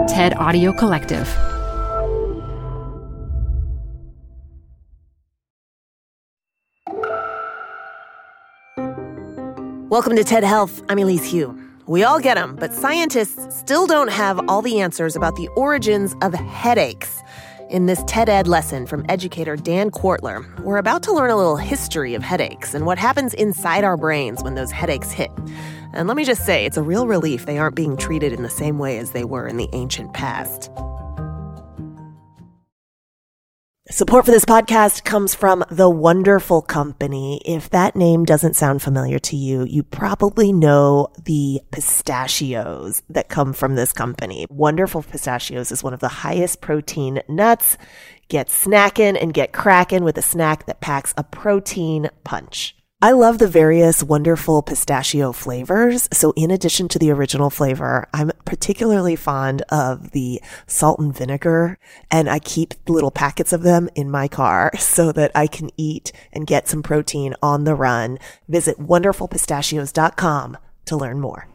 TED Audio Collective. Welcome to TED Health. I'm Elise Hu. We all get them, but scientists still don't have all the answers about the origins of headaches. In this TED Ed lesson from educator Dan Kwartler, we're about to learn a little history of headaches and what happens inside our brains when those headaches hit. And let me just say, it's a real relief they aren't being treated in the same way as they were in the ancient past. Support for this podcast comes from The Wonderful Company. If that name doesn't sound familiar to you, you probably know the pistachios that come from this company. Wonderful Pistachios is one of the highest protein nuts. Get snackin' and get crackin' with a snack that packs a protein punch. I love the various wonderful pistachio flavors. So in addition to the original flavor, I'm particularly fond of the salt and vinegar, and I keep little packets of them in my car so that I can eat and get some protein on the run. Visit wonderfulpistachios.com to learn more.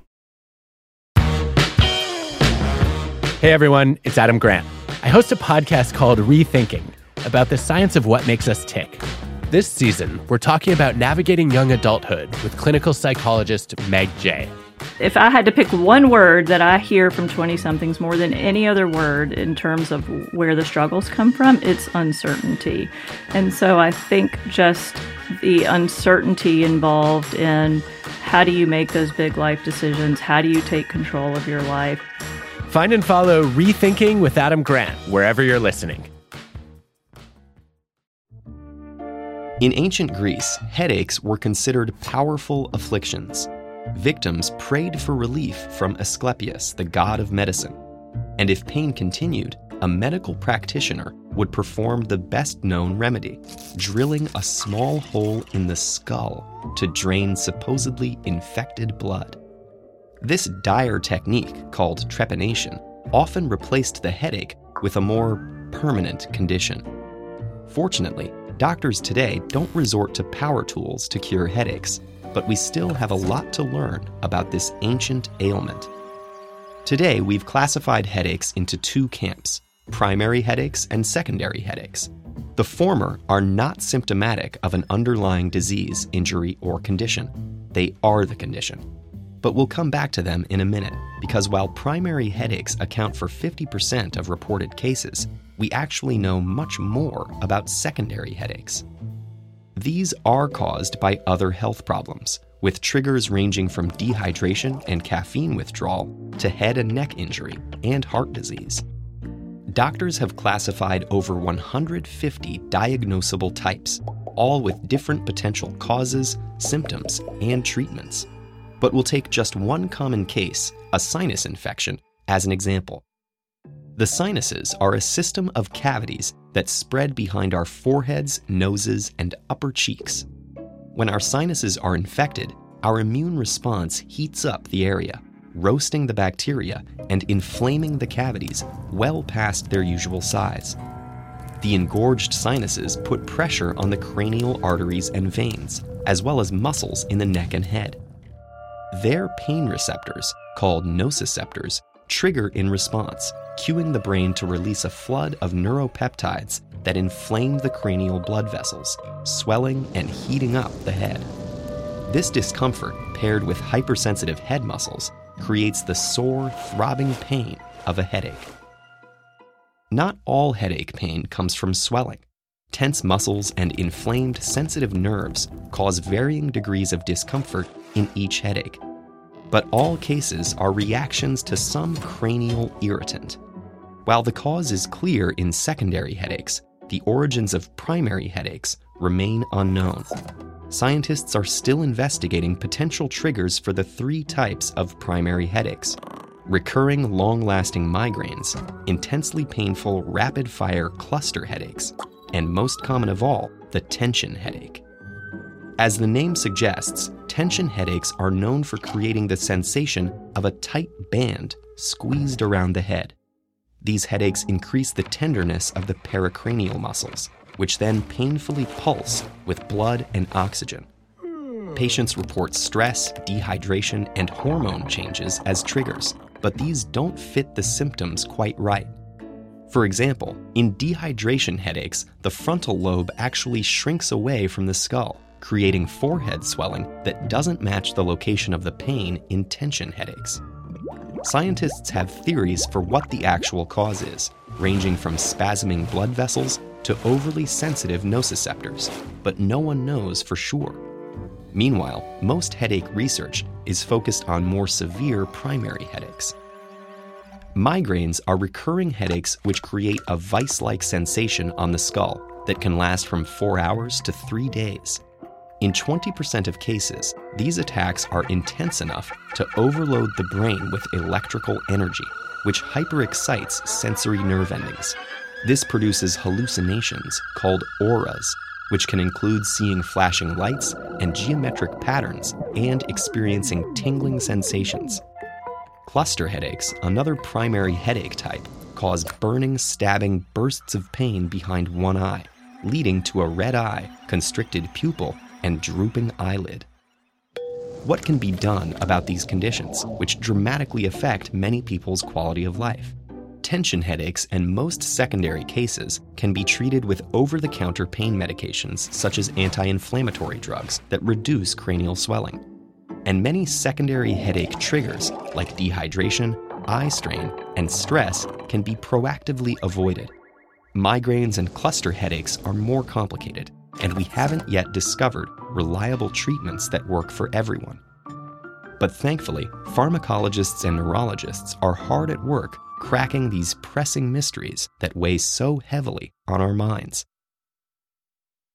Hey everyone, it's Adam Grant. I host a podcast called Rethinking about the science of what makes us tick. This season, we're talking about navigating young adulthood with clinical psychologist Meg Jay. If I had to pick one word that I hear from 20-somethings more than any other word in terms of where the struggles come from, it's uncertainty. And so I think just the uncertainty involved in how do you make those big life decisions? How do you take control of your life? Find and follow Rethinking with Adam Grant wherever you're listening. In ancient Greece, headaches were considered powerful afflictions. Victims prayed for relief from Asclepius, the god of medicine. And if pain continued, a medical practitioner would perform the best-known remedy, drilling a small hole in the skull to drain supposedly infected blood. This dire technique, called trepanation, often replaced the headache with a more permanent condition. Fortunately, doctors today don't resort to power tools to cure headaches, but we still have a lot to learn about this ancient ailment. Today, we've classified headaches into two camps, primary headaches and secondary headaches. The former are not symptomatic of an underlying disease, injury, or condition. They are the condition. But we'll come back to them in a minute, because while primary headaches account for 50% of reported cases, we actually know much more about secondary headaches. These are caused by other health problems, with triggers ranging from dehydration and caffeine withdrawal to head and neck injury and heart disease. Doctors have classified over 150 diagnosable types, all with different potential causes, symptoms, and treatments. But we'll take just one common case, a sinus infection, as an example. The sinuses are a system of cavities that spread behind our foreheads, noses, and upper cheeks. When our sinuses are infected, our immune response heats up the area, roasting the bacteria and inflaming the cavities well past their usual size. The engorged sinuses put pressure on the cranial arteries and veins, as well as muscles in the neck and head. Their pain receptors, called nociceptors, trigger in response, cueing the brain to release a flood of neuropeptides that inflame the cranial blood vessels, swelling and heating up the head. This discomfort, paired with hypersensitive head muscles, creates the sore, throbbing pain of a headache. Not all headache pain comes from swelling. Tense muscles and inflamed sensitive nerves cause varying degrees of discomfort in each headache. But all cases are reactions to some cranial irritant. While the cause is clear in secondary headaches, the origins of primary headaches remain unknown. Scientists are still investigating potential triggers for the three types of primary headaches: recurring long-lasting migraines, intensely painful rapid-fire cluster headaches, and most common of all, the tension headache. As the name suggests, tension headaches are known for creating the sensation of a tight band squeezed around the head. These headaches increase the tenderness of the pericranial muscles, which then painfully pulse with blood and oxygen. Patients report stress, dehydration, and hormone changes as triggers, but these don't fit the symptoms quite right. For example, in dehydration headaches, the frontal lobe actually shrinks away from the skull, creating forehead swelling that doesn't match the location of the pain in tension headaches. Scientists have theories for what the actual cause is, ranging from spasming blood vessels to overly sensitive nociceptors, but no one knows for sure. Meanwhile, most headache research is focused on more severe primary headaches. Migraines are recurring headaches which create a vice-like sensation on the skull that can last from 4 hours to 3 days. In 20% of cases, these attacks are intense enough to overload the brain with electrical energy, which hyperexcites sensory nerve endings. This produces hallucinations called auras, which can include seeing flashing lights and geometric patterns and experiencing tingling sensations. Cluster headaches, another primary headache type, cause burning, stabbing bursts of pain behind one eye, leading to a red eye, constricted pupil, and drooping eyelid. What can be done about these conditions, which dramatically affect many people's quality of life? Tension headaches and most secondary cases can be treated with over-the-counter pain medications such as anti-inflammatory drugs that reduce cranial swelling. And many secondary headache triggers like dehydration, eye strain, and stress can be proactively avoided. Migraines and cluster headaches are more complicated, and we haven't yet discovered reliable treatments that work for everyone. But thankfully, pharmacologists and neurologists are hard at work cracking these pressing mysteries that weigh so heavily on our minds.